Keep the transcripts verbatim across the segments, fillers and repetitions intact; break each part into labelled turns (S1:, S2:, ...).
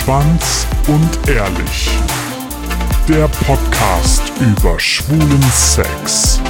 S1: Schwanz und Ehrlich. Der Podcast über schwulen Sex.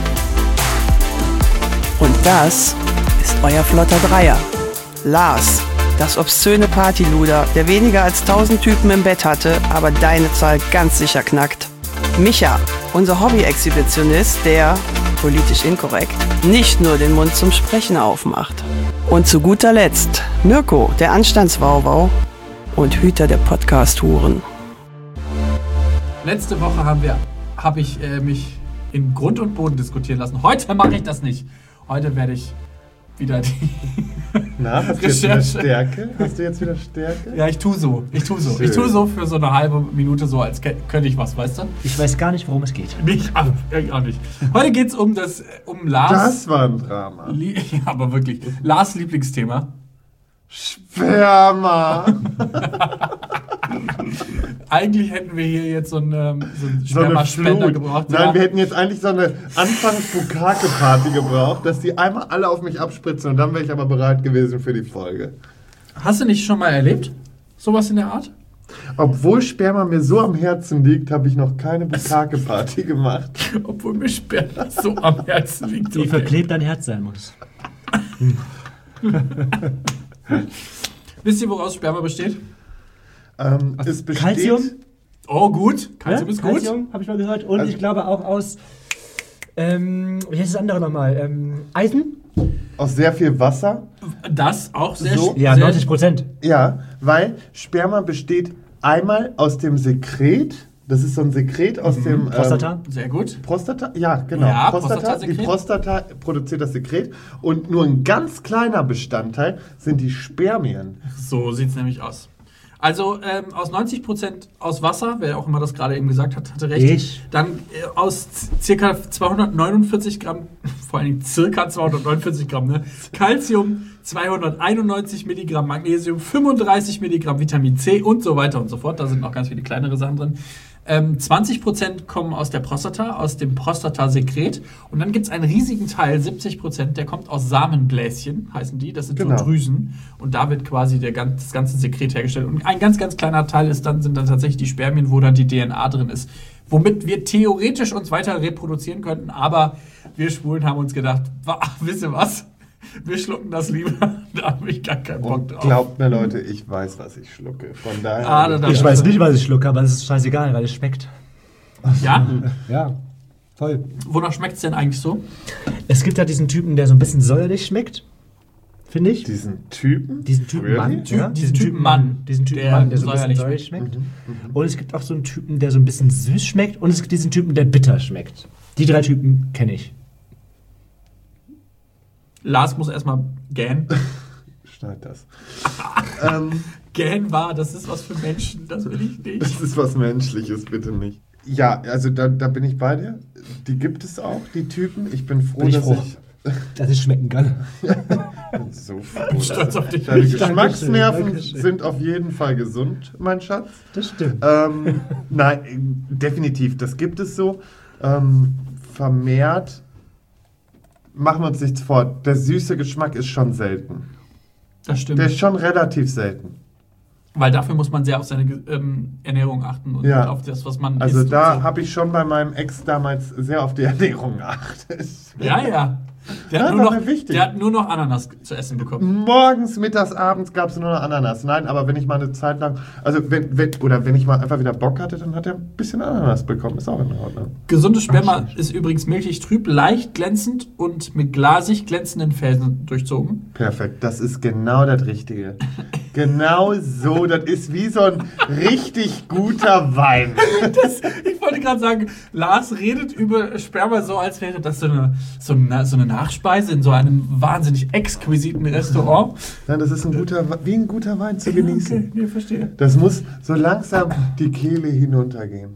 S2: Und das ist euer flotter Dreier. Lars, das obszöne Partyluder, der weniger als tausend Typen im Bett hatte, aber deine Zahl ganz sicher knackt. Micha, unser Hobby-Exhibitionist, der, politisch inkorrekt, nicht nur den Mund zum Sprechen aufmacht. Und zu guter Letzt Mirko, der Anstandswauwau und Hüter der Podcast-Huren.
S3: Letzte Woche haben wir, habe ich äh, mich in Grund und Boden diskutieren lassen. Heute mache ich das nicht. Heute werde ich wieder die
S4: Na, hast du jetzt wieder Stärke? Hast du jetzt wieder Stärke?
S3: Ja, ich tue so. Ich tue so.
S4: Schön.
S3: Ich tue so für so eine halbe Minute so, als könnte ich was, weißt du?
S5: Ich weiß gar nicht, worum es geht.
S3: Nicht, ah, ich auch nicht. Heute geht es um das, um Lars.
S4: Das war ein Drama.
S3: Lie- ja, aber wirklich. Lars Lieblingsthema.
S4: Sperma.
S3: Eigentlich hätten wir hier jetzt so einen, ähm, so einen
S4: So eine
S3: Spermaspender
S4: Flut.
S3: gebraucht.
S4: Nein,
S3: ja.
S4: wir hätten jetzt eigentlich so eine Anfangs-Bukake-Party gebraucht, dass die einmal alle auf mich abspritzen und dann wäre ich aber bereit gewesen für die Folge.
S3: Hast du nicht schon mal erlebt? Sowas in der Art?
S4: Obwohl Sperma mir so am Herzen liegt, habe ich noch keine Bukake-Party gemacht.
S3: Obwohl mir Sperma so am Herzen liegt.
S5: Wie verklebt dein Herz sein muss.
S3: Wisst ihr, woraus Sperma besteht?
S4: Ähm, es besteht
S5: Calcium?
S3: Oh, gut. Calcium
S5: Ja?
S3: ist gut.
S5: Calcium, habe ich mal gehört. Und
S4: Also-
S5: ich glaube auch aus, ähm, wie heißt das andere nochmal? Ähm, Eisen?
S4: aus sehr viel Wasser.
S3: Das auch sehr
S4: So?
S5: Ja,
S3: sehr,
S5: neunzig Prozent.
S4: Ja, weil Sperma besteht einmal aus dem Sekret. Das ist so ein Sekret aus dem... ähm,
S5: Prostata?
S3: Sehr gut.
S4: Prostata, ja, genau.
S3: Ja,
S4: Prostata,
S3: Prostatasekret.
S4: die Prostata produziert das Sekret und nur ein ganz kleiner Bestandteil sind die Spermien.
S3: So sieht es nämlich aus. Also ähm, aus neunzig Prozent aus Wasser, wer auch immer das gerade eben gesagt hat, hatte recht.
S5: Ich.
S3: Dann äh, aus z- ca. zweihundertneunundvierzig Gramm, vor allem circa zweihundertneunundvierzig Gramm, ne? Calcium, zweihunderteinundneunzig Milligramm Magnesium, fünfunddreißig Milligramm Vitamin C und so weiter und so fort. Da sind noch ganz viele kleinere Sachen drin. Ähm, zwanzig Prozent kommen aus der Prostata, aus dem Prostatasekret. Und dann gibt es einen riesigen Teil, siebzig Prozent, der kommt aus Samenbläschen, heißen die. Das sind
S4: Genau.
S3: so Drüsen. Und da wird quasi der, ganz- das ganze Sekret hergestellt. Und ein ganz, ganz kleiner Teil ist dann, sind dann tatsächlich die Spermien, wo dann die D N A drin ist. Womit wir theoretisch uns weiter reproduzieren könnten. Aber wir Schwulen haben uns gedacht, wa- wisst ihr was? Wir schlucken das lieber. Da habe ich gar keinen Bock
S4: Und
S3: drauf.
S4: glaubt mir, Leute, ich weiß, was ich schlucke. Von daher...
S3: Ah, da- da-
S5: Ich weiß nicht, was ich schlucke, aber es ist scheißegal, weil es schmeckt.
S3: Ja?
S5: Ja, voll.
S3: Wonach schmeckt es denn eigentlich so?
S5: Es gibt ja diesen Typen, der so ein bisschen säuerlich schmeckt, finde ich.
S4: Diesen Typen?
S5: Diesen Typen
S4: Really?
S5: Mann.
S3: Typ-
S5: ja,
S3: diesen Typen Mann,
S5: Diesen Typen
S3: der
S5: Mann, der so ein bisschen
S3: säuerlich
S5: säuerlich schmeckt. Und es gibt auch so einen Typen, der so ein bisschen süß schmeckt. Und es gibt diesen Typen, der bitter schmeckt. Die drei Typen kenne ich.
S3: Lars muss erstmal gähnen.
S4: Schneid das. ähm,
S3: Gähnen war, das ist was für Menschen, das will ich nicht.
S4: das ist was Menschliches, bitte nicht. Ja, also da, da bin ich bei dir. Die gibt es auch, die Typen. Ich bin froh,
S5: Bin ich
S4: dass
S5: froh.
S4: ich...
S5: Dass ich schmecken kann.
S4: bin so froh.
S3: Stolz auf dich.
S4: Deine
S5: Dankeschön,
S4: Geschmacksnerven
S5: Dankeschön.
S4: sind auf jeden Fall gesund, mein Schatz.
S5: Das stimmt.
S4: Ähm, nein, definitiv, das gibt es so. Ähm, vermehrt, machen wir uns nichts vor, der süße Geschmack ist schon selten.
S3: Das stimmt.
S4: Der ist schon relativ selten.
S3: Weil dafür muss man sehr auf seine ähm, Ernährung achten und
S4: Ja.
S3: auf das, was man
S4: Also
S3: isst.
S4: da
S3: und so.
S4: habe ich schon bei meinem Ex damals sehr auf die Ernährung geachtet.
S3: Ja, ja. Der,
S4: Ja,
S3: hat nur
S4: war
S3: noch,
S4: mir wichtig.
S3: der hat nur noch Ananas zu essen bekommen.
S4: Morgens, mittags, abends gab es nur noch Ananas. Nein, aber wenn ich mal eine Zeit lang, also wenn, wenn, oder wenn ich mal einfach wieder Bock hatte, dann hat er ein bisschen Ananas bekommen. Ist auch in Ordnung.
S3: Gesundes Sperma ist übrigens milchig trüb, leicht glänzend und mit glasig glänzenden Felsen durchzogen.
S4: Perfekt, das ist genau das Richtige. Genau so, das ist wie so ein richtig guter Wein.
S3: Das, ich wollte gerade sagen, Lars redet über Sperma so, als wäre das so eine, so eine, so eine Nachspeise in so einem wahnsinnig exquisiten Restaurant.
S4: Nein, das ist ein guter, wie ein guter Wein zu genießen.
S3: Okay, nee, verstehe.
S4: Das muss so langsam die Kehle hinuntergehen.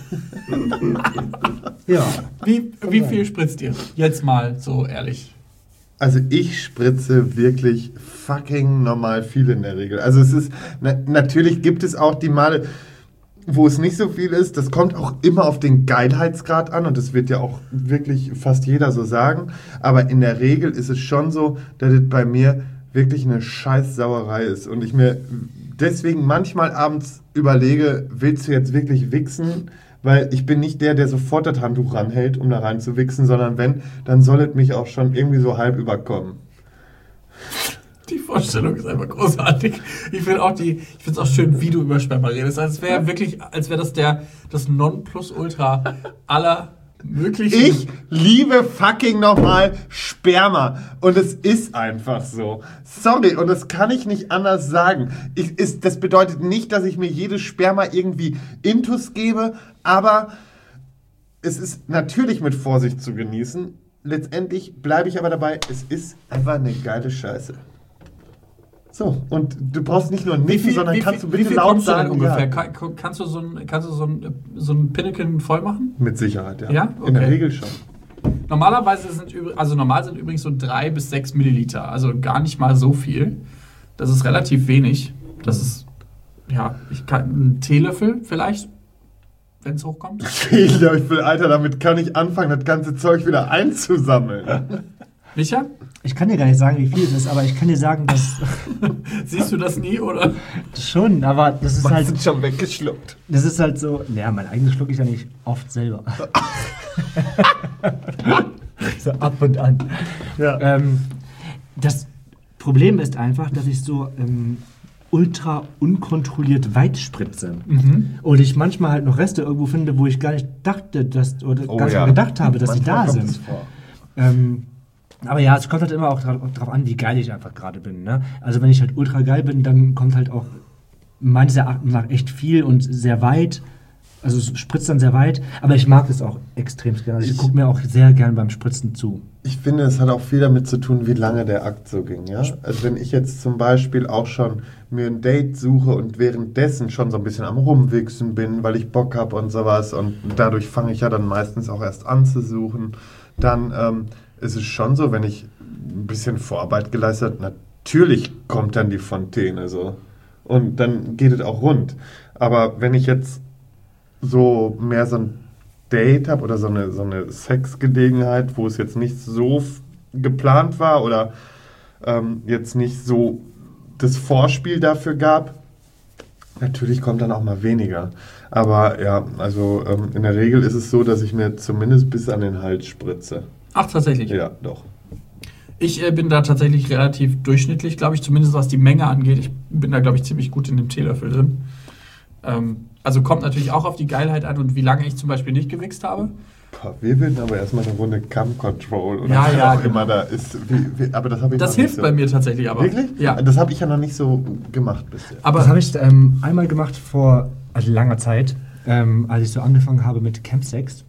S5: Ja.
S3: Wie, wie viel spritzt ihr? Jetzt mal so ehrlich.
S4: Also ich spritze wirklich fucking normal viel in der Regel. Also es ist, na, natürlich gibt es auch die Male, wo es nicht so viel ist. Das kommt auch immer auf den Geilheitsgrad an und das wird ja auch wirklich fast jeder so sagen. Aber in der Regel ist es schon so, dass es bei mir wirklich eine Scheißsauerei ist und ich mir deswegen manchmal abends überlege, willst du jetzt wirklich wichsen? Weil ich bin nicht der, der sofort das Handtuch ranhält, um da rein zu wichsen, sondern wenn, dann soll es mich auch schon irgendwie so halb überkommen.
S3: Die Vorstellung ist einfach großartig. Ich finde auch die, ich finde es auch schön, wie du über Sperma redest. Als wäre wirklich, als wäre das der, das Nonplusultra aller möglichen.
S4: Ich liebe fucking nochmal Sperma. Und es ist einfach so. Sorry, und das kann ich nicht anders sagen. Ich, ist, das bedeutet nicht, dass ich mir jedes Sperma irgendwie intus gebe, aber es ist natürlich mit Vorsicht zu genießen. Letztendlich bleibe ich aber dabei, es ist einfach eine geile Scheiße. So, und du brauchst nicht nur nicken, sondern
S3: wie
S4: kannst
S3: viel,
S4: du bitte
S3: wie viel
S4: laut
S3: kommst du denn
S4: sagen,
S3: ungefähr?
S4: ja.
S3: Kann, kannst du so ein, kannst du so ein, so ein Pinnacle voll machen?
S4: Mit Sicherheit, ja.
S3: Ja?
S4: In der
S3: Okay.
S4: Regel schon.
S3: Normalerweise sind, übr- also normal sind übrigens so drei bis sechs Milliliter, also gar nicht mal so viel. Das ist relativ wenig. Das ist, ja, ich kann, ein Teelöffel vielleicht, wenn es hochkommt.
S4: Ich glaube, ich will, Alter, damit kann ich anfangen, das ganze Zeug wieder einzusammeln.
S3: Micha,
S5: Ich kann dir gar nicht sagen, wie viel es ist, aber ich kann dir sagen, dass
S3: siehst du das nie, oder?
S5: schon, aber das ist
S4: Was
S5: halt,
S4: sind schon weggeschluckt?
S5: das ist halt so, naja, mein eigenes schlucke ich ja nicht oft selber. So ab und an.
S4: Ja.
S5: Ähm, das Problem ist einfach, dass ich so ähm, ultra unkontrolliert weit spritze.
S3: Mhm.
S5: Und ich manchmal halt noch Reste irgendwo finde, wo ich gar nicht dachte, dass, oder
S4: Oh
S5: gar nicht
S4: ja.
S5: mal gedacht habe, dass
S4: Manchmal
S5: sie da
S4: kommt es
S5: sind.
S4: vor.
S5: Ähm, aber ja, es kommt halt immer auch darauf an, wie geil ich einfach gerade bin. Ne? Also wenn ich halt ultra geil bin, dann kommt halt auch meines Erachtens nach echt viel und sehr weit. Also es spritzt dann sehr weit, aber ich mag es auch extrem gerne. Also ich,
S4: Ich-
S5: gucke mir auch sehr gern beim Spritzen zu.
S4: Ich finde, es hat auch viel damit zu tun, wie lange der Akt so ging. Ja? Also wenn ich jetzt zum Beispiel auch schon mir ein Date suche und währenddessen schon so ein bisschen am Rumwichsen bin, weil ich Bock habe und sowas und dadurch fange ich ja dann meistens auch erst an zu suchen, dann ähm, ist es schon so, wenn ich ein bisschen Vorarbeit geleistet habe, natürlich kommt dann die Fontäne so. Und dann geht es auch rund. Aber wenn ich jetzt so mehr so ein Date habe oder so eine, so eine Sexgelegenheit, wo es jetzt nicht so f- geplant war oder ähm, jetzt nicht so das Vorspiel dafür gab, natürlich kommt dann auch mal weniger. Aber ja, also ähm, in der Regel ist es so, dass ich mir zumindest bis an den Hals spritze.
S3: Ach, tatsächlich.
S4: Ja, doch.
S3: Ich äh, bin da tatsächlich relativ durchschnittlich, glaube ich, zumindest was die Menge angeht. Ich bin da, glaube ich, ziemlich gut in dem Teelöffel drin. Ähm, also kommt natürlich auch auf die Geilheit an und wie lange ich zum Beispiel nicht gewichst habe.
S4: Boah, wir würden aber erstmal eine Runde Cam Control oder
S3: Ja,
S4: was
S3: ja,
S4: auch
S3: genau.
S4: immer da ist. Wie, wie, aber das habe ich
S3: Das
S4: noch
S3: hilft
S4: nicht so.
S3: bei mir tatsächlich aber.
S4: Wirklich?
S3: Ja.
S4: Das habe ich ja noch nicht so gemacht bisher.
S3: Aber
S5: Das habe ich ähm, einmal gemacht vor also langer Zeit, ähm, als ich so angefangen habe mit Campsex.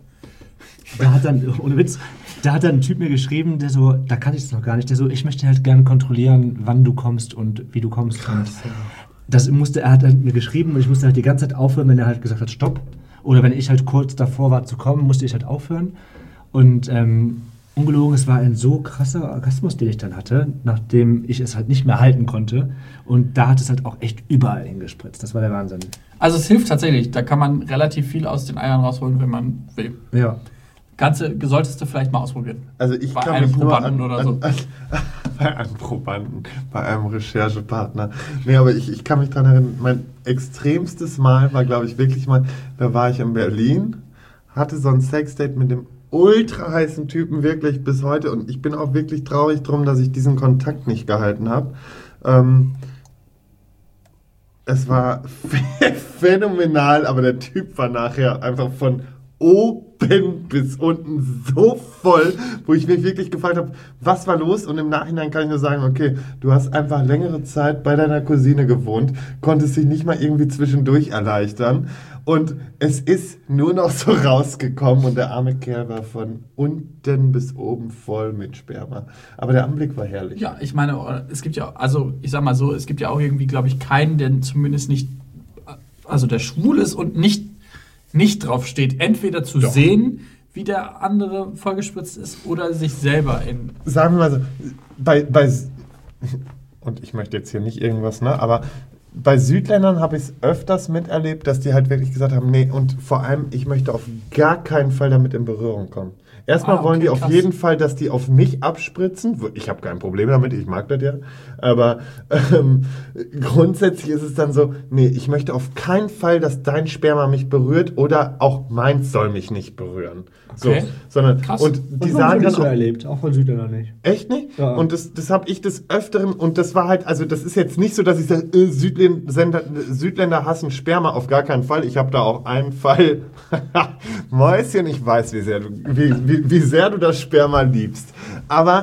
S5: Da hat dann, ohne Witz, da hat dann ein Typ mir geschrieben, der so, da kann ich es noch gar nicht, der so, ich möchte halt gerne kontrollieren, wann du kommst und wie du kommst. Und das musste, er hat halt mir geschrieben und ich musste halt die ganze Zeit aufhören, wenn er halt gesagt hat, stopp. Oder wenn ich halt kurz davor war zu kommen, musste ich halt aufhören. Und ähm, ungelogen, es war ein so krasser Orgasmus, den ich dann hatte, nachdem ich es halt nicht mehr halten konnte. Und da hat es halt auch echt überall hingespritzt. Das war der Wahnsinn.
S3: also es hilft tatsächlich. Da kann man relativ viel aus den Eiern rausholen, wenn man will.
S5: Ja.
S3: Ganze solltest du vielleicht mal ausprobieren.
S4: Also ich
S3: Bei
S4: kann
S3: einem
S4: mich nur
S3: Probanden
S4: an,
S3: oder so.
S4: An, an, bei einem Probanden, bei einem Recherchepartner. Nee, aber ich, ich kann mich daran erinnern, mein extremstes Mal war, glaube ich, wirklich mal, da war ich in Berlin, hatte so ein Sexdate mit dem ultra heißen Typen wirklich bis heute und ich bin auch wirklich traurig drum, dass ich diesen Kontakt nicht gehalten habe. Ähm, es war phänomenal, aber der Typ war nachher einfach von oben bis unten so voll, wo ich mich wirklich gefragt habe, was war los? Und im Nachhinein kann ich nur sagen, okay, du hast einfach längere Zeit bei deiner Cousine gewohnt, konntest dich nicht mal irgendwie zwischendurch erleichtern und es ist nur noch so rausgekommen und der arme Kerl war von unten bis oben voll mit Sperma. Aber der Anblick war herrlich.
S3: Ja, ich meine, es gibt ja, also ich sag mal so, es gibt ja auch irgendwie, glaube ich, keinen, der zumindest nicht, also der schwul ist und nicht, nicht drauf steht, entweder zu
S4: Doch.
S3: sehen, wie der andere vollgespritzt ist, oder sich selber in.
S4: Sagen wir mal so, bei, bei und ich möchte jetzt hier nicht irgendwas, ne, aber bei Südländern habe ich es öfters miterlebt, dass die halt wirklich gesagt haben, nee, und vor allem, ich möchte auf gar keinen Fall damit in Berührung kommen. Erstmal
S3: Ah, okay,
S4: wollen die auf
S3: krass.
S4: jeden Fall, dass die auf mich abspritzen. Ich habe kein Problem damit, ich mag das ja. Aber ähm, grundsätzlich ist es dann so, nee, ich möchte auf keinen Fall, dass dein Sperma mich berührt oder auch meins soll mich nicht berühren.
S3: Okay.
S4: So, sondern,
S3: Krass.
S4: und
S5: Und
S4: die
S5: von
S4: sagen
S5: uns
S4: dann
S5: so
S4: auch,
S5: erlebt, auch von Südländern nicht.
S4: echt nicht?
S5: Ja.
S4: Und das, das habe ich des Öfteren, und das war halt, also das ist jetzt nicht so, dass ich sage, äh, Südländer, Südländer hassen Sperma, auf gar keinen Fall. Ich habe da auch einen Fall, Mäuschen, ich weiß, wie sehr, du, wie, wie, wie sehr du das Sperma liebst. Aber,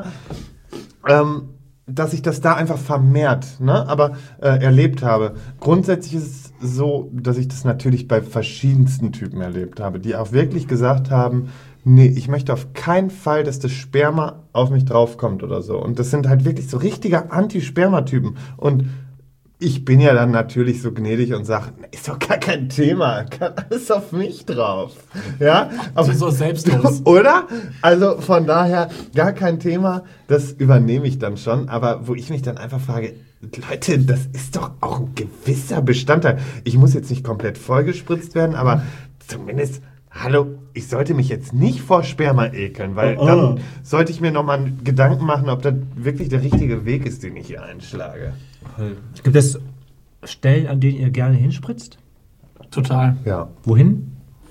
S4: ähm, dass ich das da einfach vermehrt, ne, aber äh, erlebt habe. Grundsätzlich ist es so, dass ich das natürlich bei verschiedensten Typen erlebt habe, die auch wirklich gesagt haben, nee, ich möchte auf keinen Fall, dass das Sperma auf mich draufkommt oder so. Und das sind halt wirklich so richtige Anti-Sperma-Typen. Und ich bin ja dann natürlich so gnädig und sage, ist doch gar kein Thema, kann alles auf mich drauf. Ja,
S3: Aber so selbstlos.
S4: oder? Also von daher gar kein Thema, das übernehme ich dann schon. Aber wo ich mich dann einfach frage, Leute, das ist doch auch ein gewisser Bestandteil. Ich muss jetzt nicht komplett vollgespritzt werden, aber zumindest, hallo, ich sollte mich jetzt nicht vor Sperma ekeln, weil
S5: Oh, oh.
S4: dann sollte ich mir nochmal Gedanken machen, ob das wirklich der richtige Weg ist, den ich hier einschlage.
S5: Gibt es Stellen, an denen ihr gerne hinspritzt?
S3: Total.
S4: Ja,
S5: Wohin?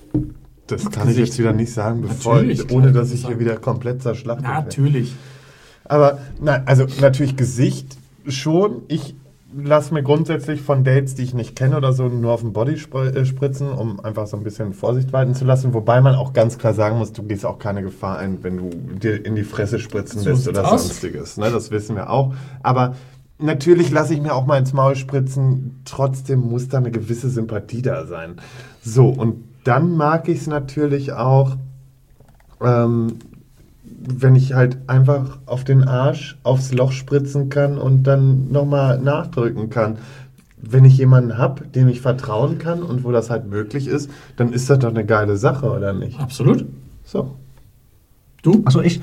S4: das kann ich jetzt wieder nicht sagen, bevor,
S3: Natürlich,
S4: ohne
S3: klar,
S4: dass ich
S3: sagen.
S4: hier wieder komplett zerschlachtet werde.
S3: Natürlich.
S4: Aber nein, also natürlich Gesicht schon. Ich lasse mir grundsätzlich von Dates, die ich nicht kenne oder so, nur auf den Body spr- äh, spritzen, um einfach so ein bisschen Vorsicht walten zu lassen. Wobei man auch ganz klar sagen muss, du gehst auch keine Gefahr ein, wenn du dir in die Fresse spritzen
S3: So
S4: lässt
S3: sieht's
S4: oder
S3: aus.
S4: sonstiges. Ne, das wissen wir auch. Aber natürlich lasse ich mir auch mal ins Maul spritzen. Trotzdem muss da eine gewisse Sympathie da sein. So, und dann mag ich es natürlich auch, ähm, wenn ich halt einfach auf den Arsch aufs Loch spritzen kann und dann nochmal nachdrücken kann. Wenn ich jemanden habe, dem ich vertrauen kann und wo das halt möglich ist, dann ist das doch eine geile Sache, oder nicht?
S3: Absolut.
S4: So.
S3: Du?
S5: Achso, ich.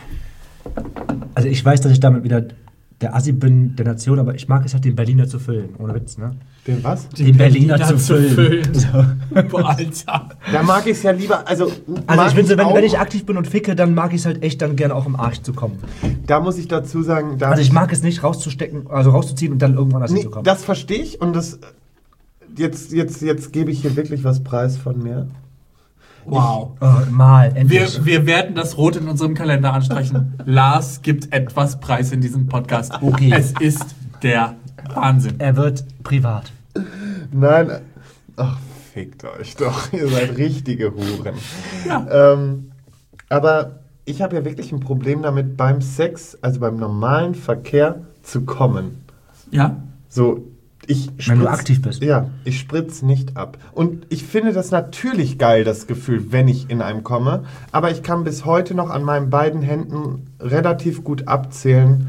S5: Also ich weiß, dass ich damit wieder der Assi bin der Nation, aber ich mag es halt, den Berliner zu füllen. Ohne Witz, ne?
S4: Den was?
S5: Den Berliner zu füllen. So.
S3: Boah, Alter.
S4: Da mag ich es ja lieber, also...
S5: Also
S4: mag
S5: ich bin so, wenn,
S4: auch,
S5: wenn ich aktiv bin und ficke, dann mag ich es halt echt dann gerne auch im Arsch zu kommen.
S4: Da muss ich dazu sagen... Da
S5: Also ich mag es nicht rauszustecken, also rauszuziehen und dann irgendwann anders
S4: Nee,
S5: hinzukommen.
S4: das verstehe ich und das... Jetzt, jetzt, jetzt gebe ich hier wirklich was preis von mir.
S3: Wow.
S5: Oh, mal,
S3: Wir,
S5: endlich.
S3: wir werden das Rot in unserem Kalender anstreichen. Lars gibt etwas Preis in diesem Podcast.
S5: Okay.
S3: Es ist der Wahnsinn.
S5: Er wird privat.
S4: Nein, ach, fickt euch doch. Ihr seid richtige Huren.
S3: Ja.
S4: Ähm, aber ich habe ja wirklich ein Problem damit, beim Sex, also beim normalen Verkehr, zu kommen.
S3: Ja?
S4: So, ich
S5: Wenn du
S4: spritz-
S5: aktiv bist.
S4: Ja, ich spritz nicht ab. Und ich finde das natürlich geil, das Gefühl, wenn ich in einem komme. Aber ich kann bis heute noch an meinen beiden Händen relativ gut abzählen,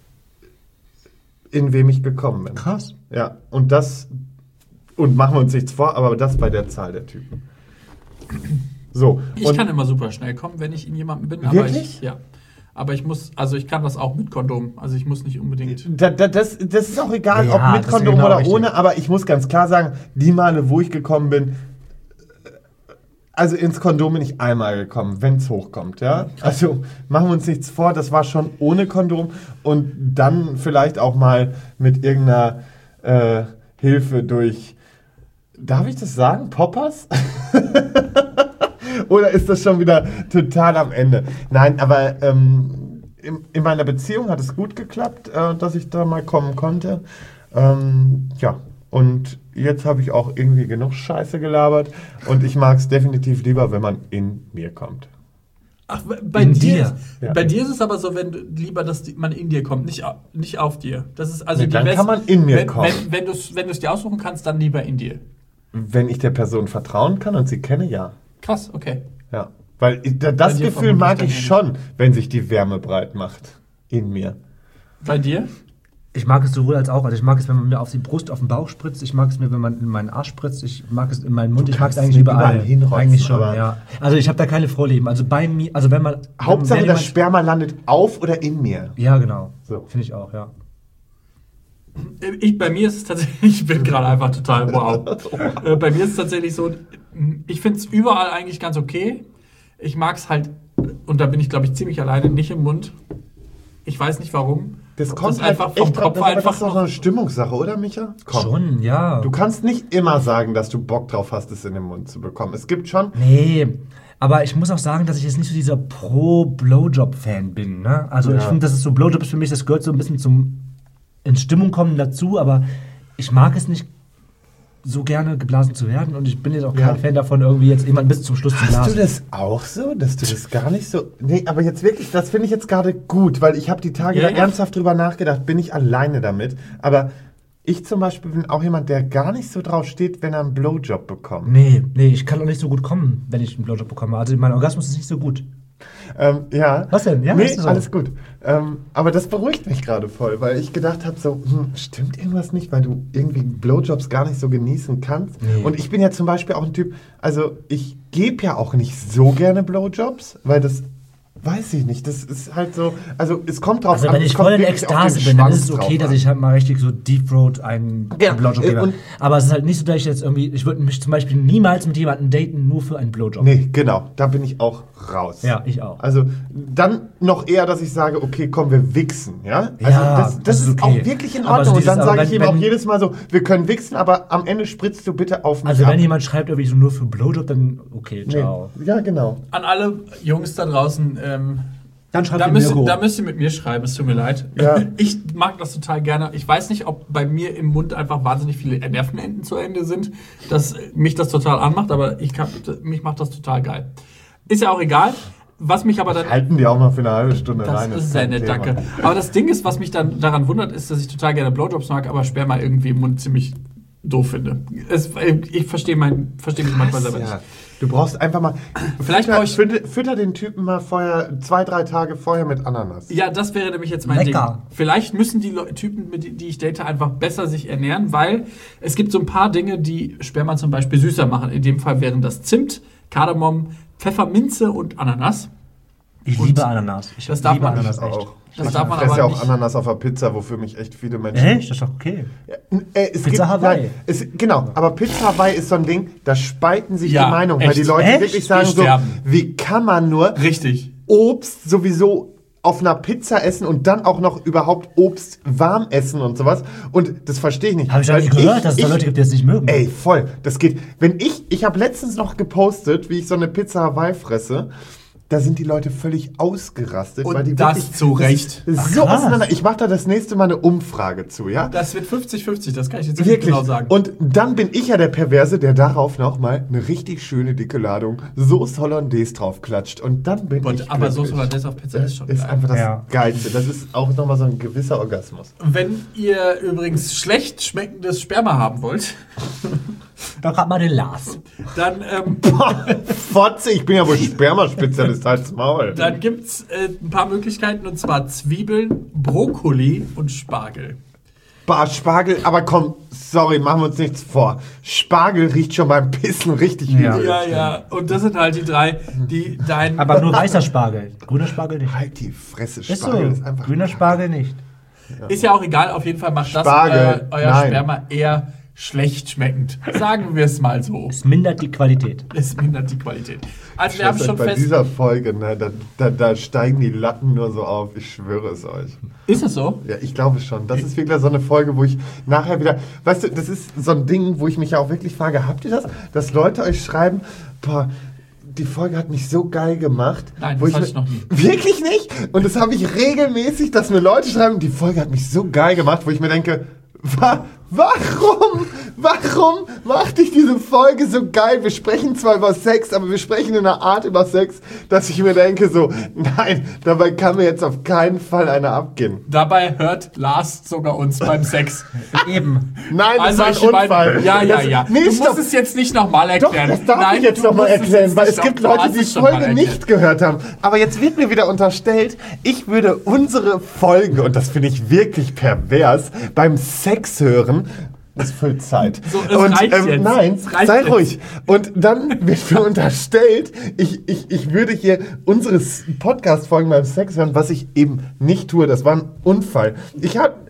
S4: in wem ich gekommen bin.
S5: Krass.
S4: Ja, und das, und machen wir uns nichts vor, aber das bei der Zahl der Typen. So.
S3: Ich
S4: und
S3: kann immer super schnell kommen, wenn ich in jemandem bin. Aber
S4: Wirklich?
S3: ich, ja. Aber ich muss, also ich kann das auch mit Kondom. Also ich muss nicht unbedingt.
S4: Da, da, das, das ist auch egal,
S5: Ja,
S4: ob mit
S5: das ist
S4: Kondom
S5: genau
S4: oder
S5: richtig.
S4: ohne, aber ich muss ganz klar sagen, die Male, wo ich gekommen bin, also ins Kondom bin ich einmal gekommen, wenn es hochkommt, ja. Also machen wir uns nichts vor, das war schon ohne Kondom und dann vielleicht auch mal mit irgendeiner äh, Hilfe durch, darf ich das sagen, Poppers? Oder ist das schon wieder total am Ende? Nein, aber ähm, in, in meiner Beziehung hat es gut geklappt, äh, dass ich da mal kommen konnte. Ähm, ja, und jetzt habe ich auch irgendwie genug Scheiße gelabert und ich mag es definitiv lieber, wenn man in mir kommt.
S3: Ach, bei
S5: In
S3: dir,
S5: dir.
S3: Ist,
S4: Ja.
S3: bei dir ist es aber so, wenn du lieber, dass die, man in dir kommt, nicht, au- nicht auf dir. Das ist also
S4: Nee,
S3: die
S4: dann
S3: West-
S4: kann man in mir
S3: wenn,
S4: kommen.
S3: Wenn, wenn du es wenn du's dir aussuchen kannst, dann lieber in dir.
S4: Wenn ich der Person vertrauen kann und sie kenne, ja.
S3: Krass, okay.
S4: Ja. Weil ich, da-
S3: Bei
S4: das
S3: dir
S4: Gefühl
S3: vermutlich
S4: mag
S3: dann
S4: ich
S3: ähnlich.
S4: schon, wenn sich die Wärme breit macht. In mir.
S3: Bei dir?
S5: Ich mag es sowohl als auch. Also ich mag es, wenn man mir auf die Brust, auf den Bauch spritzt. Ich mag es mir, wenn man in meinen Arsch spritzt. Ich mag es in meinen Mund. Ich mag es
S4: kannst
S5: eigentlich
S4: mir
S5: überall.
S4: überall hinrotzen,
S5: eigentlich schon,
S4: aber-
S5: ja. Also ich habe da keine Vorlieben. Also bei mir, also wenn man...
S4: Hauptsache,
S5: wenn
S4: das
S5: jemand-
S4: Sperma landet auf oder in mir.
S5: Ja, genau.
S4: So.
S5: Finde ich auch, ja.
S3: Ich, bei mir ist es tatsächlich, ich bin gerade einfach total wow. äh, bei mir ist es tatsächlich so, ich finde es überall eigentlich ganz okay. Ich mag es halt und da bin ich, glaube ich, ziemlich alleine, nicht im Mund. Ich weiß nicht warum.
S4: Das
S3: Ob
S4: kommt
S3: das einfach
S4: halt
S3: vom
S4: echt drauf,
S3: Kopf
S4: das, aber
S3: einfach
S4: das ist doch so eine Stimmungssache, oder Micha? Komm.
S5: Schon, ja.
S4: Du kannst nicht immer sagen, dass du Bock drauf hast, es in den Mund zu bekommen. Es gibt schon...
S5: Nee, aber ich muss auch sagen, dass ich jetzt nicht so dieser Pro-Blowjob-Fan bin. Ne? Also
S4: Ja.
S5: ich finde, das ist so, Blowjob ist für mich, das gehört so ein bisschen zum in Stimmung kommen dazu, aber ich mag es nicht so gerne geblasen zu werden und ich bin jetzt auch kein
S4: Ja.
S5: Fan davon, irgendwie jetzt jemanden bis zum Schluss zu
S4: Hast
S5: blasen.
S4: du das auch so, dass du das gar nicht so... Nee, aber jetzt wirklich, das finde ich jetzt gerade gut, weil ich habe die Tage
S3: Ja,
S4: da
S3: ja.
S4: ernsthaft drüber nachgedacht, bin ich alleine damit. Aber ich zum Beispiel bin auch jemand, der gar nicht so drauf steht, wenn er einen Blowjob bekommt.
S5: Nee, nee, ich kann auch nicht so gut kommen, wenn ich einen Blowjob bekomme. Also mein Orgasmus ist nicht so gut.
S4: Ähm, ja.
S5: Was denn? Ja,
S4: nee,
S5: ist so.
S4: alles gut. Ähm, aber das beruhigt mich gerade voll, weil ich gedacht habe, so, hm, stimmt irgendwas nicht, weil du irgendwie Blowjobs gar nicht so genießen kannst.
S5: Nee.
S4: Und ich bin ja zum Beispiel auch ein Typ, also ich gebe ja auch nicht so gerne Blowjobs, weil das, weiß ich nicht, das ist halt so, also es kommt drauf
S5: Also
S4: an,
S5: wenn
S4: es
S5: ich
S4: kommt
S5: voll in
S4: wirklich auf den
S5: Ekstase bin, dann ist es
S4: Schwanz
S5: okay,
S4: drauf
S5: dass ich
S4: an.
S5: halt mal richtig so Deep Throat einen
S4: Ja,
S5: Blowjob
S4: äh,
S5: gebe.
S4: und-
S5: Aber es ist halt nicht so, dass ich jetzt irgendwie, ich würde mich zum Beispiel niemals mit jemandem daten, nur für einen Blowjob.
S4: Nee, genau, da bin ich auch raus.
S5: Ja, ich auch.
S4: Also dann noch eher, dass ich sage, okay, komm, wir wichsen, ja? Also
S5: Ja,
S4: das, das,
S5: das
S4: ist
S5: ist okay.
S4: auch wirklich in
S5: Aber
S4: Ordnung.
S5: so
S4: Und dann
S5: dieses-
S4: sage
S5: aber
S4: ich
S5: wenn-
S4: ihm auch
S5: wenn-
S4: jedes Mal so, wir können wichsen, aber am Ende spritzt du bitte auf mich
S5: Also
S4: ab.
S5: wenn jemand schreibt irgendwie so nur für Blowjob, dann okay, ciao.
S4: Nee. Ja, genau.
S3: An alle Jungs da draußen, ähm,
S5: Dann schreibt
S3: da,
S5: ihr
S3: müsst,
S5: Mirko.
S3: da müsst ihr mit mir schreiben, es tut mir leid.
S4: Ja.
S3: Ich mag das total gerne. Ich weiß nicht, ob bei mir im Mund einfach wahnsinnig viele Nervenenden zu Ende sind, dass mich das total anmacht, aber ich kann, mich macht das total geil. Ist ja auch egal. Was mich aber dann...
S4: Halten die auch mal für eine halbe Stunde
S3: Das
S4: rein.
S3: ist
S4: kein
S3: sehr nett,
S4: Thema.
S3: danke. Aber das Ding ist, was mich dann daran wundert, ist, dass ich total gerne Blowjobs mag, aber Sperma irgendwie im Mund ziemlich doof finde. Es, ich verstehe mein, verstehe mich manchmal selber
S4: Ja.
S3: nicht.
S4: Du brauchst einfach mal.
S3: Vielleicht
S4: fütter,
S3: brauch ich-
S4: fütter, fütter den Typen mal vorher, zwei, drei Tage vorher mit Ananas.
S3: Ja, das wäre nämlich jetzt mein
S5: Lecker.
S3: Ding. Vielleicht müssen die Leu- Typen, mit die die ich date, einfach besser sich ernähren, weil es gibt so ein paar Dinge, die Sperma zum Beispiel süßer machen. In dem Fall wären das Zimt, Kardamom, Pfefferminze und Ananas.
S5: Ich
S3: Und
S5: liebe Ananas. Ich
S3: das darf
S5: liebe
S3: man
S5: Ananas
S4: Ich
S5: echt.
S4: auch.
S3: Das
S4: ich
S3: darf man
S4: fresse
S3: aber
S4: ja auch
S3: nicht.
S4: Ananas auf der Pizza, wofür mich echt viele Menschen.
S5: Echt? Das ist doch okay.
S4: Äh, es
S5: Pizza Hawaii.
S4: Nein, es, genau, aber Pizza Hawaii ist so ein Ding, da spalten sich
S3: Ja,
S4: die Meinungen, weil
S3: echt.
S4: die Leute
S5: Echt?
S4: wirklich
S3: Die
S4: sagen so,
S3: sterben.
S4: wie kann man nur
S3: Richtig.
S4: Obst sowieso auf einer Pizza essen und dann auch noch überhaupt Obst warm essen und sowas. Und das verstehe ich nicht.
S5: Habe ich doch
S4: Weil
S5: nicht gehört, dass es da Leute gibt, die das nicht mögen.
S4: Ey, voll. Das geht. Wenn ich, ich habe letztens noch gepostet, wie ich so eine Pizza Hawaii fresse. Da sind die Leute völlig ausgerastet.
S3: Und
S4: weil die
S3: das
S4: wirklich,
S3: zu Recht.
S4: Das ist
S5: Ach,
S4: so
S5: krass.
S4: auseinander. Ich mache da das nächste Mal eine Umfrage zu, ja?
S3: Das wird fünfzig fünfzig, das kann ich jetzt nicht
S4: Wirklich.
S3: genau sagen.
S4: Und dann bin ich ja der Perverse, der darauf nochmal eine richtig schöne dicke Ladung Sauce Hollandaise draufklatscht. Und dann bin
S3: Und,
S4: ich
S3: aber
S4: glücklich.
S3: Soße Hollandaise auf Pizza ist schon
S4: Ist
S3: geil.
S4: einfach das
S5: Ja.
S4: Geilste. Das ist auch nochmal so ein gewisser Orgasmus.
S3: Wenn ihr übrigens schlecht schmeckendes Sperma haben wollt,
S5: Doch grad mal den Lars.
S3: dann, ähm,
S4: Fotze, ich bin ja wohl Spermaspezialist, halt's Maul.
S3: dann gibt es äh, ein paar Möglichkeiten, und zwar Zwiebeln, Brokkoli und Spargel.
S4: Bah, Spargel, aber komm, sorry, machen wir uns nichts vor. Spargel riecht schon beim Pissen richtig
S5: Ja.
S4: übel.
S3: Ja, ja, und das sind halt die drei, die dein...
S5: Aber nur weißer Spargel. Grüner Spargel nicht.
S4: Halt die Fresse,
S5: Ist so.
S4: Spargel ist einfach...
S5: Grüner Spargel nicht.
S3: Ist ja auch egal, auf jeden Fall macht das
S4: Spargel,
S3: euer, euer
S4: nein.
S3: Sperma eher schlecht schmeckend. Sagen wir es mal so.
S5: Es mindert die Qualität.
S3: Es mindert die Qualität. Also wir haben
S4: Schwester,
S3: schon
S4: bei
S3: fest...
S4: dieser Folge, ne, da, da, da steigen die Latten nur so auf, ich schwöre es euch.
S3: Ist es so?
S4: Ja, ich glaube schon. Das ist wirklich so eine Folge, wo ich nachher wieder, weißt du, das ist so ein Ding, wo ich mich ja auch wirklich frage, habt ihr das, dass Leute euch schreiben, boah, die Folge hat mich so geil gemacht.
S3: Nein,
S4: wo
S3: das hatte
S4: mir-
S3: ich noch nie.
S4: Wirklich nicht? Und das habe ich regelmäßig, dass mir Leute schreiben, die Folge hat mich so geil gemacht, wo ich mir denke, wa warum? Warum macht dich diese Folge so geil? Wir sprechen zwar über Sex, aber wir sprechen in einer Art über Sex, dass ich mir denke so, nein, dabei kann mir jetzt auf keinen Fall einer abgehen.
S3: Dabei hört Lars sogar uns beim Sex.
S5: Eben.
S4: Nein, das
S3: Also
S4: war ein
S3: ich meine,
S4: Unfall.
S3: ja, ja,
S4: Das-
S3: ja.
S4: Nee,
S3: du
S4: stopp.
S3: musst es jetzt nicht nochmal
S4: Doch,
S3: erklären.
S4: das darf
S3: Nein,
S4: ich jetzt
S3: du
S4: nochmal
S3: musst es
S4: erklären,
S3: jetzt
S4: weil
S3: nicht
S4: es gibt
S3: noch- du
S4: Leute,
S3: hast
S4: die
S3: es
S4: die
S3: schon mal
S4: Folge
S3: erklärt.
S4: nicht gehört haben. Aber jetzt wird mir wieder unterstellt, ich würde unsere Folge, und das finde ich wirklich pervers, beim Sex hören. Das füllt Zeit.
S3: So, es
S4: und
S3: reicht
S4: ähm,
S3: jetzt.
S4: nein,
S3: Es reicht
S4: sei
S3: jetzt.
S4: ruhig. Und dann wird mir unterstellt, ich, ich, ich würde hier unsere S- Podcast-Folgen beim Sex hören, was ich eben nicht tue. Das war ein Unfall. Ich habe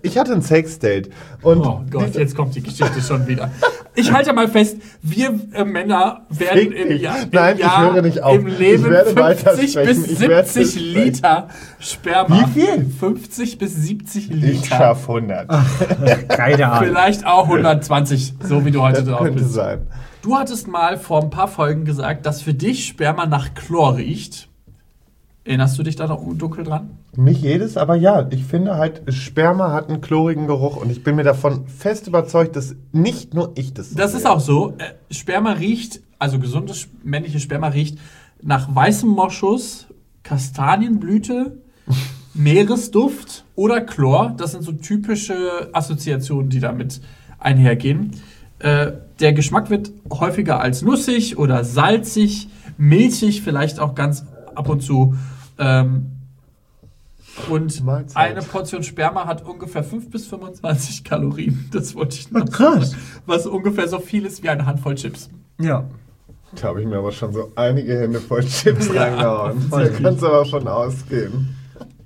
S4: ich hatte ein Sexdate. Und
S3: Oh Gott, jetzt kommt die Geschichte schon wieder. Ich halte mal fest, wir äh, Männer werden
S4: Fick
S3: im
S4: dich.
S3: Jahr, im,
S4: Nein, ich
S3: Jahr
S4: höre nicht auf.
S3: im Leben
S4: Ich werde
S3: fünfzig
S4: weitersprechen.
S3: bis
S4: Ich werde
S3: siebzig
S4: sprechen.
S3: Liter Sperma.
S4: Wie viel?
S3: fünfzig bis siebzig
S4: Ich
S3: Liter.
S4: schaff hundert.
S5: Keine Ahnung.
S3: Vielleicht auch hundertzwanzig, so wie du heute
S4: Das
S3: drauf
S4: könnte
S3: bist.
S4: sein.
S3: Du hattest mal vor ein paar Folgen gesagt, dass für dich Sperma nach Chlor riecht. Erinnerst du dich da noch dunkel dran?
S4: Nicht jedes, aber ja, ich finde halt, Sperma hat einen chlorigen Geruch und ich bin mir davon fest überzeugt, dass nicht nur ich das so
S3: Das
S4: sehe.
S3: ist auch so. Äh, Sperma riecht, also gesundes männliches Sperma riecht nach weißem Moschus, Kastanienblüte, Meeresduft oder Chlor. Das sind so typische Assoziationen, die damit einhergehen. Äh, der Geschmack wird häufiger als nussig oder salzig, milchig, vielleicht auch ganz ab und zu. Ähm, und
S4: Mahlzeit.
S3: eine Portion Sperma hat ungefähr fünf bis fünfundzwanzig Kalorien. Das wollte ich noch
S5: Oh, krass.
S3: sagen. Was ungefähr so viel ist wie eine Handvoll Chips.
S5: Ja.
S4: Da habe ich mir aber schon so einige Hände voll Chips
S3: Ja,
S4: reingehauen. Da
S5: voll.
S4: kannst du aber von ausgehen.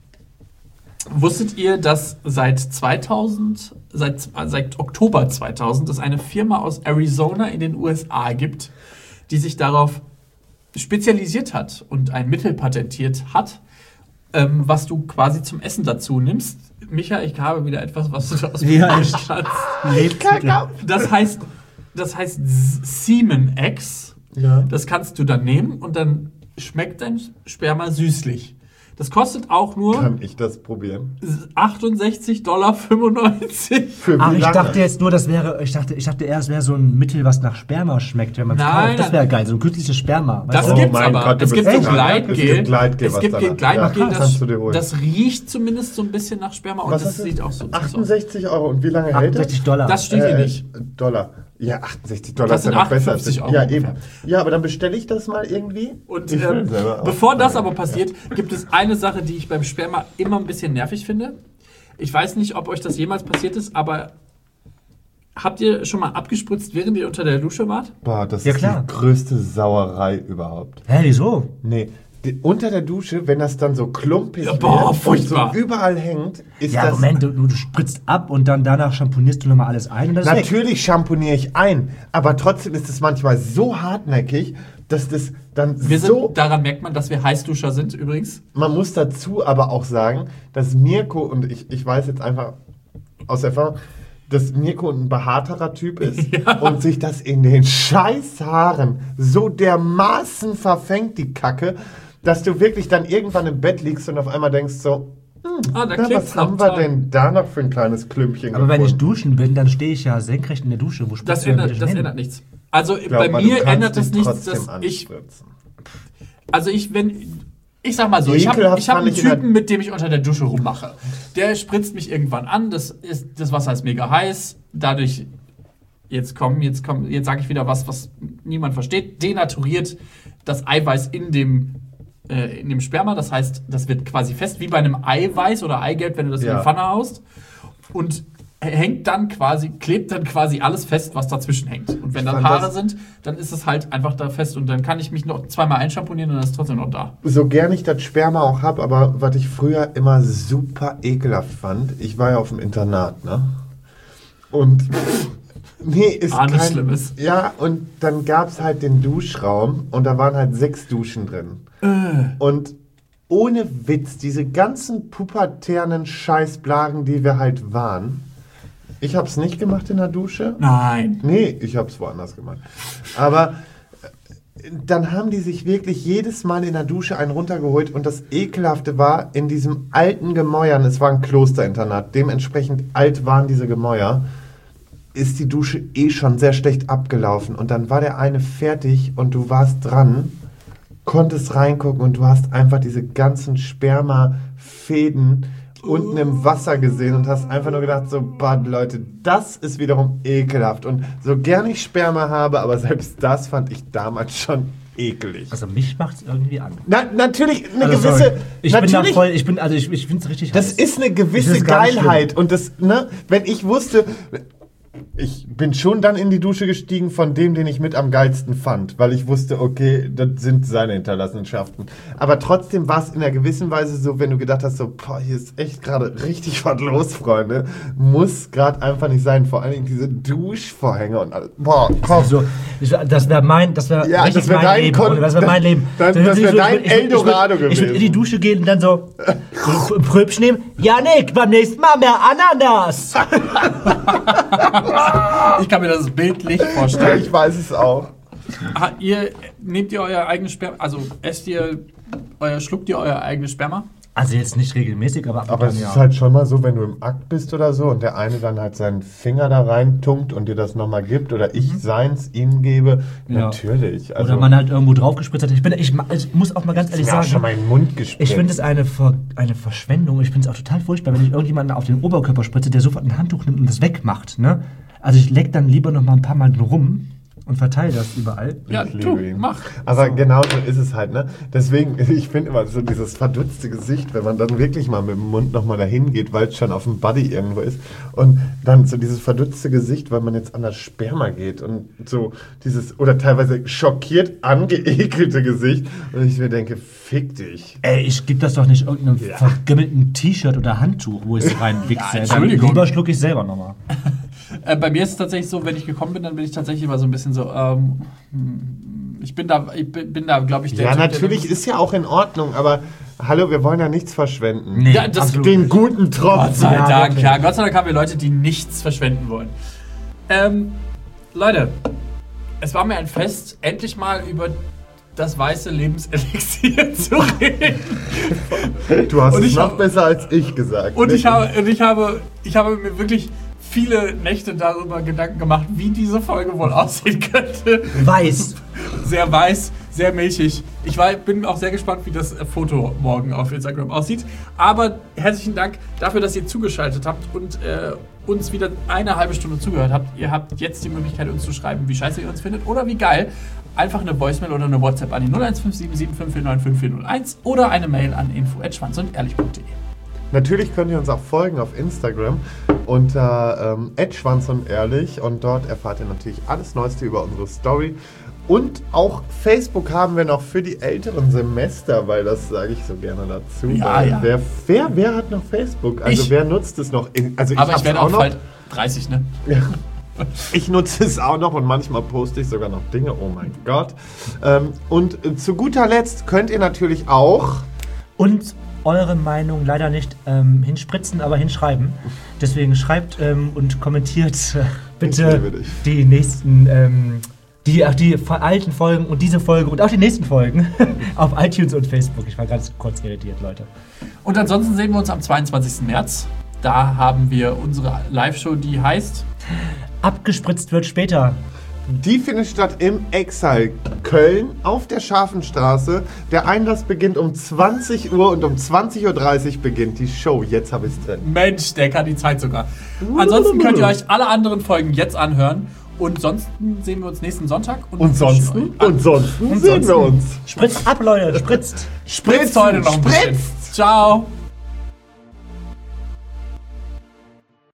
S3: Wusstet ihr, dass seit zweitausend, seit, seit Oktober zweitausend es eine Firma aus Arizona in den U S A gibt, die sich darauf spezialisiert hat und ein Mittel patentiert hat, ähm, was du quasi zum Essen dazu nimmst? Micha, ich habe wieder etwas, was du da aus dem
S5: Ja,
S3: Arsch
S5: echt.
S3: hast.
S5: Lebensmittel.
S3: Das heißt, das heißt Semen X.
S4: Ja.
S3: Das kannst du dann nehmen und dann schmeckt dein Sperma süßlich. Das kostet auch nur
S4: Kann ich das probieren?
S3: achtundsechzig Komma fünfundneunzig Dollar.
S4: Für wie
S5: Ach, ich
S4: lange?
S5: dachte jetzt nur, das wäre, ich dachte, ich dachte eher, es wäre so ein Mittel, was nach Sperma schmeckt, wenn man es
S3: Nein,
S5: kauft. Das
S3: nein.
S5: wäre geil, so ein künstliches Sperma. weißt
S3: Das
S5: du?
S4: Oh
S3: gibt's
S4: mein
S3: aber.
S4: Gott, du
S3: es
S4: bist
S3: gibt so
S4: echt krank.
S3: Gleitgel.
S4: Es gibt Gleitgel,
S3: Es
S4: was
S3: gibt
S4: danach-
S3: Gleitgel,
S4: Ja,
S3: das,
S4: kannst du dir holen.
S3: das riecht zumindest so ein bisschen nach Sperma und
S4: Was
S3: das
S4: hast du?
S3: sieht auch so aus.
S4: achtundsechzig Euro. Und wie lange hält das?
S5: achtundsechzig Dollar.
S3: Das steht hier nicht.
S4: Dollar. Ja, achtundsechzig Dollar
S3: Das
S4: ist ja
S3: sind
S4: noch besser.
S3: achtundfünfzig Euro
S4: Ja,
S3: ungefähr.
S4: eben. Ja, aber dann bestelle ich das mal irgendwie.
S3: Und
S4: Ich will
S3: ähm,
S4: selber auch.
S3: bevor das aber passiert, gibt es eine Sache, die ich beim Sperma immer ein bisschen nervig finde. Ich weiß nicht, ob euch das jemals passiert ist, aber habt ihr schon mal abgespritzt, während ihr unter der Dusche wart?
S4: Boah, das
S5: Ja,
S4: ist
S5: klar.
S4: die größte Sauerei überhaupt.
S5: Hä, wieso?
S4: Nee, die, unter der Dusche, wenn das dann so klumpig
S3: Ja, boah,
S4: wird
S3: furchtbar.
S4: und so überall hängt, ist
S5: Ja,
S4: das...
S5: Moment, du, du spritzt ab und dann danach champonierst du nochmal alles ein und das ist weg.
S4: Natürlich schamponiere ich ein, aber trotzdem ist es manchmal so hartnäckig, dass das dann
S3: Wir sind,
S4: so...
S3: daran merkt man, dass wir Heißduscher sind übrigens.
S4: Man muss dazu aber auch sagen, dass Mirko, und ich, ich weiß jetzt einfach aus Erfahrung, dass Mirko ein behaarterer Typ ist und sich das in den scheiß Haaren so dermaßen verfängt, die Kacke, dass du wirklich dann irgendwann im Bett liegst und auf einmal denkst so,
S3: Ah, da
S4: na,
S3: klebt's
S4: was haben
S3: noch
S4: wir
S3: toll.
S4: denn da noch für ein kleines Klümpchen
S5: Aber wenn ich
S4: gefunden?
S5: duschen bin, dann stehe ich ja senkrecht in der Dusche. Wo spritzt
S3: Das
S5: du denn
S3: ändert,
S5: bitte
S3: das
S5: hin?
S3: ändert nichts. Also
S4: Glaub
S3: bei
S4: mal,
S3: mir
S4: du kannst
S3: ändert das
S4: dich
S3: nichts,
S4: trotzdem
S3: dass ich,
S4: anspritzen.
S3: also ich, wenn, ich sag mal so, ich habe
S4: Ekelhaft
S3: ich hab einen
S4: fand ich in der-
S3: Typen, mit dem ich unter der Dusche rummache. Der spritzt mich irgendwann an, das, ist, das Wasser ist mega heiß, dadurch, jetzt kommen, jetzt kommen, jetzt sage ich wieder was, was niemand versteht, denaturiert das Eiweiß in dem, äh, in dem Sperma, das heißt, das wird quasi fest, wie bei einem Eiweiß oder Eigelb, wenn du das in
S4: Ja.
S3: die Pfanne haust und hängt dann quasi, klebt dann quasi alles fest, was dazwischen hängt. Und wenn
S4: Ich
S3: dann
S4: fand
S3: Haare
S4: das-
S3: sind, dann ist es halt einfach da fest und dann kann ich mich noch zweimal einschamponieren und dann ist es trotzdem noch da.
S4: So gern ich das Sperma auch habe, aber was ich früher immer super ekelhaft fand, ich war ja auf dem Internat, ne? Und nee, ist
S3: Ah, nichts
S4: kein,
S3: Schlimmes.
S4: Ja, und dann gab es halt den Duschraum und da waren halt sechs Duschen drin. Und ohne Witz, diese ganzen pubertären Scheißblagen, die wir halt waren, ich hab's nicht gemacht in der Dusche.
S3: Nein.
S4: Nee, ich hab's woanders gemacht. Aber äh, dann haben die sich wirklich jedes Mal in der Dusche einen runtergeholt und das Ekelhafte war, in diesem alten Gemäuern, es war ein Klosterinternat, dementsprechend alt waren diese Gemäuer, ist die Dusche eh schon sehr schlecht abgelaufen und dann war der eine fertig und du warst dran, konntest reingucken und du hast einfach diese ganzen Spermafäden unten im Wasser gesehen und hast einfach nur gedacht, so, Bad, Leute, das ist wiederum ekelhaft. Und so gern ich Sperma habe, aber selbst das fand ich damals schon ekelig.
S5: Also mich macht's irgendwie an.
S4: Na, natürlich eine
S5: Also,
S4: gewisse...
S5: sorry. Ich bin da
S4: natürlich,
S5: voll, ich bin, also ich, ich find's richtig
S4: das
S5: heiß.
S4: ist eine
S5: Ich
S4: gewisse
S5: find's gar nicht
S4: Geilheit. Und das, ne, wenn ich wusste... ich bin schon dann in die Dusche gestiegen von dem, den ich mit am geilsten fand, weil ich wusste, okay, das sind seine Hinterlassenschaften. Aber trotzdem war es in einer gewissen Weise so, wenn du gedacht hast, so, boah, hier ist echt gerade richtig was los, Freunde. Muss gerade einfach nicht sein. Vor allen Dingen diese Duschvorhänge und alles. Boah, komm.
S5: So, das wäre mein, das wäre
S4: Ja,
S5: richtig
S4: das wär
S5: mein
S4: dein
S5: Leben.
S4: Kon-
S5: Oder das wäre mein Leben.
S4: Das-
S5: So,
S4: das
S5: ich
S4: wär
S5: würd-
S4: dein
S5: ich würd-
S4: Eldorado
S5: ich würd- Ich würde in die
S4: gewesen.
S5: Dusche gehen und dann so, so ein Pröbchen nehmen. Janik, beim nächsten Mal mehr Ananas.
S3: Ich kann mir das bildlich vorstellen.
S4: Ich weiß es auch.
S3: Ah, ihr, nehmt ihr euer eigenes Sperma, also esst ihr, euer, schluckt ihr euer eigenes Sperma?
S5: Also jetzt nicht regelmäßig, aber ab und
S4: Aber
S5: an,
S4: es
S5: ja.
S4: ist halt schon mal so, wenn du im Akt bist oder so und der eine dann halt seinen Finger da reintunkt und dir das nochmal gibt oder ich seins ihm gebe,
S5: Ja.
S4: natürlich. Also,
S5: Oder man halt irgendwo drauf gespritzt hat. Ich, bin, ich, ich muss auch mal ganz ehrlich
S4: mir auch
S5: sagen,
S4: schon mal in den Mund gespritzt.
S5: ich finde es eine, Ver, eine Verschwendung. Ich finde es auch total furchtbar, wenn ich irgendjemanden auf den Oberkörper spritze, der sofort ein Handtuch nimmt und das wegmacht. Ne? Also ich leck dann lieber noch mal ein paar Mal rum und verteile das überall.
S3: Ja,
S4: Ich
S3: du,
S4: liebe ihn.
S3: mach.
S4: Aber genau so ist es halt, ne? Deswegen, ich finde immer so dieses verdutzte Gesicht, wenn man dann wirklich mal mit dem Mund nochmal dahin geht, weil es schon auf dem Buddy irgendwo ist. Und dann so dieses verdutzte Gesicht, weil man jetzt an das Sperma geht und so dieses, oder teilweise schockiert angeekelte Gesicht. Und ich mir denke, fick dich.
S5: Ey, ich gebe das doch nicht irgendeinem
S4: Ja.
S5: vergimmelten T-Shirt oder Handtuch, wo ich es reinwichse.
S3: Ja,
S5: Dann
S3: Entschuldigung.
S5: lieber schlucke ich selber nochmal.
S3: Äh, bei mir ist es tatsächlich so, wenn ich gekommen bin, dann bin ich tatsächlich immer so ein bisschen so, ähm, ich bin da, ich bin, bin da, glaube ich, der
S4: Ja,
S3: Typ,
S4: natürlich
S3: der,
S4: ist ja auch in Ordnung, aber hallo, wir wollen ja nichts verschwenden.
S5: Nee,
S3: Ja, das-
S5: absolut
S4: Den
S5: nicht.
S4: guten Tropfen.
S3: Gott sei
S5: Ja,
S3: Dank,
S5: wirklich.
S3: ja, Gott sei Dank haben wir Leute, die nichts verschwenden wollen. Ähm, Leute, es war mir ein Fest, endlich mal über das weiße Lebenselixier zu reden.
S4: Du hast
S3: Und
S4: es
S3: ich
S4: noch
S3: hab-
S4: besser als ich gesagt.
S3: Und ich
S4: Wirklich.
S3: habe, und ich habe, ich habe mir wirklich viele Nächte darüber Gedanken gemacht, wie diese Folge wohl aussehen könnte.
S5: Weiß.
S3: Sehr weiß, sehr milchig. Ich war, bin auch sehr gespannt, wie das Foto morgen auf Instagram aussieht. Aber herzlichen Dank dafür, dass ihr zugeschaltet habt und äh, uns wieder eine halbe Stunde zugehört habt. Ihr habt jetzt die Möglichkeit, uns zu schreiben, wie scheiße ihr uns findet oder wie geil. Einfach eine Voicemail oder eine WhatsApp an die null eins fünf sieben sieben fünf vier neun fünf vier null eins oder eine Mail an info at schwanz und ehrlich punkt de.
S4: Natürlich könnt ihr uns auch folgen auf Instagram unter ähm, at schwanz und ehrlich und dort erfahrt ihr natürlich alles Neueste über unsere Story. Und auch Facebook haben wir noch für die älteren Semester, weil das sage ich so gerne dazu.
S3: Ja,
S4: weil
S3: ja.
S4: Wer, wer, wer hat noch Facebook? Also
S3: Ich.
S4: wer nutzt es noch? In, also ich
S3: Aber ich
S4: hab's
S3: werde
S4: auch
S3: auch
S4: noch.
S3: bald dreißig, ne?
S4: Ich nutze es auch noch und manchmal poste ich sogar noch Dinge. Oh mein Gott. Ähm, und äh, zu guter Letzt könnt ihr natürlich auch...
S5: Und eure Meinung leider nicht ähm, hinspritzen, aber hinschreiben. Deswegen schreibt ähm, und kommentiert äh,
S4: Ich
S5: bitte
S4: liebe dich.
S5: die nächsten, ähm, die, ach, die alten Folgen und diese Folge und auch die nächsten Folgen auf iTunes und Facebook. Ich war ganz kurz irritiert, Leute.
S3: Und ansonsten sehen wir uns am zweiundzwanzigsten März. Da haben wir unsere Live-Show, die heißt...
S5: Abgespritzt wird später.
S4: Die findet statt im Exile Köln auf der Scharfenstraße. Der Einlass beginnt um zwanzig Uhr und um zwanzig Uhr dreißig beginnt die Show. Jetzt habe ich es drin.
S3: Mensch, der kann die Zeit sogar. Ansonsten könnt ihr euch alle anderen Folgen jetzt anhören. Und sonst sehen wir uns nächsten Sonntag.
S4: Und sonst,
S3: wünschen euch-
S4: und sonst sehen wir uns.
S5: Spritzt ab, Leute, spritzt.
S3: Spritzt heute noch ein bisschen.
S4: Spritzt!
S3: Ciao.